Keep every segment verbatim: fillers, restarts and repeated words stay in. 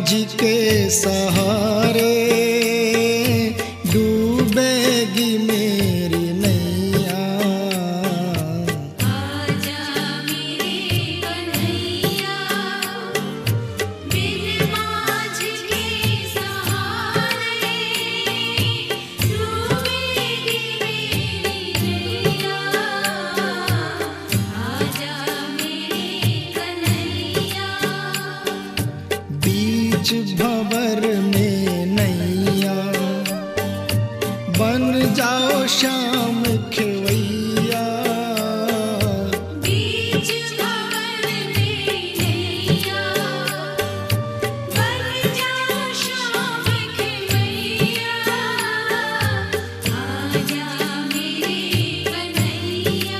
माझी के सहारे डूबेगी मेरी नैया। आजा मेरे कन्हैया, बिन माझी के सहारे डूबेगी मेरी नैया। आजा मेरे कन्हैया, बीच भंवर में नैया बन जाओ श्याम खेवैया। बीच भंवर में नैया बन जाओ श्याम खेवैया। आजा मेरे कन्हैया,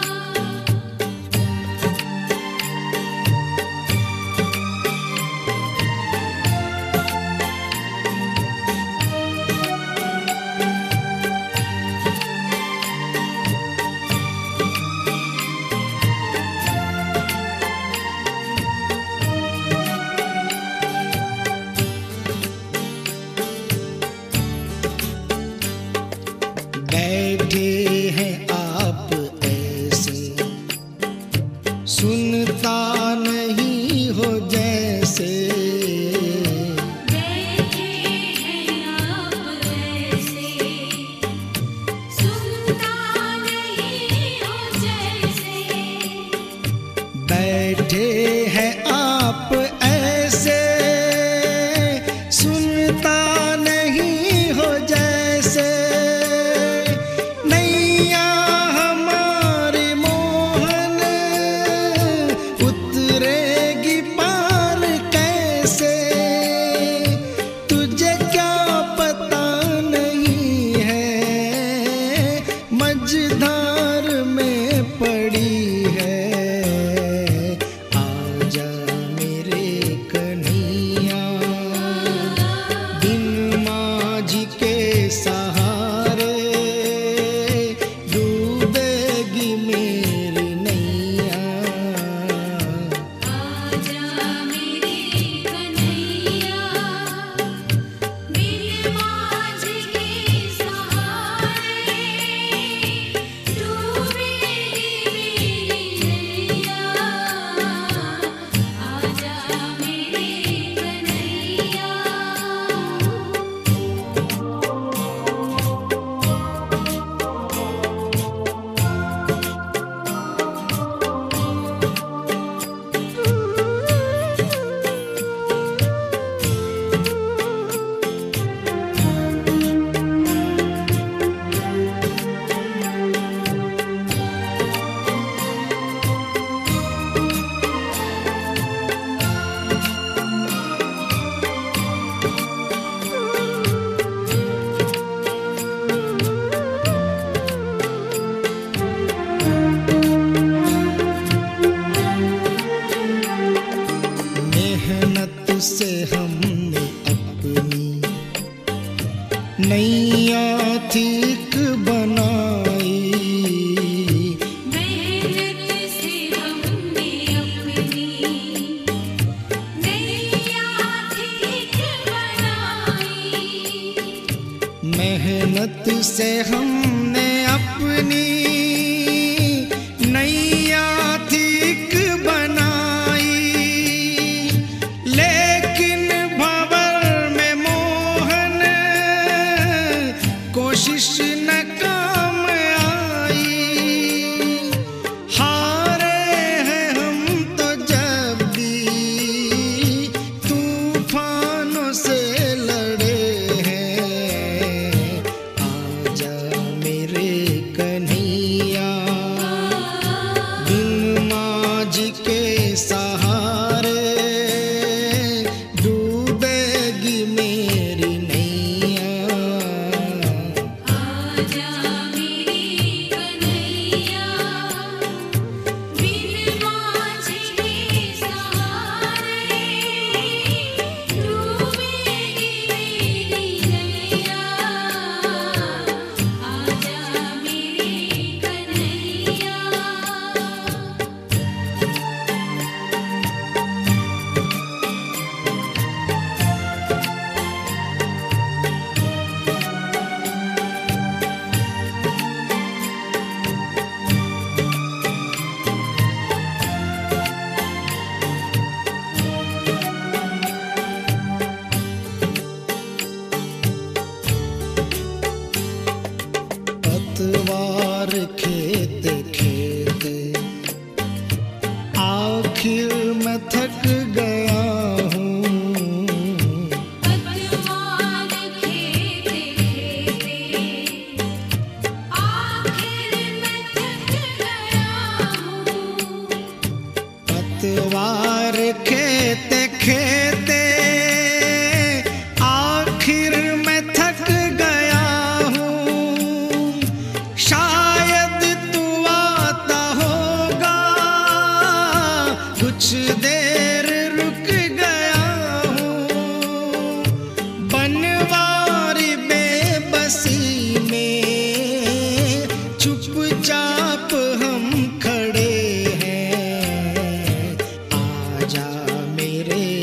बैठे हैं आप ऐसे सुनता नहीं हो जैसे। बैठे हैं आप ऐसे सुनता नहीं हो जैसे। बैठे हैं आप ऐसे सुनता नहीं हो जैसे। नैया हमारी मोहन उतरेगी पार कैसे। तुझे क्या पता नहीं है मझधार में पड़ी है। आजा मेरे कन्हैया, बिन माझी के सहारे डूबेगी मेरी नैया। आजा मेरे कन्हैया, बिन माझी के सहारे डूबेगी मेरी नैया। आजा मेरे कन्हैया। मेहनत से हमने अपनी नैया ठीक बनाई। मेहनत से हमने अपनी नैया ठीक बनाई। मेहनत से हमने अपनी नैया ठीक बनाई। लेकिन भंवर में मोहन कोशिश न काम आई। हारे हैं हम तो जब भी तूफानों से लड़े हैं। आजा मेरे कन्हैया, बिन माझी के सहारे डूबेगी मेरी नैया। आजा मेरे कन्हैया, बिन माझी के सहारे डूबेगी मेरी नैया। आजा मेरे कन्हैया। आखिर मैं थक गया हूँ। पतवार खेते खेते आखिर मैं थक गया हूँ। पतवार खेते खेते आखिर मैं थक गया हूँ। शायद तू आता होगा, कुछ देर रुक गया हूँ। बनवारी बेबसी में चुपचाप हम खड़े हैं। आजा मेरे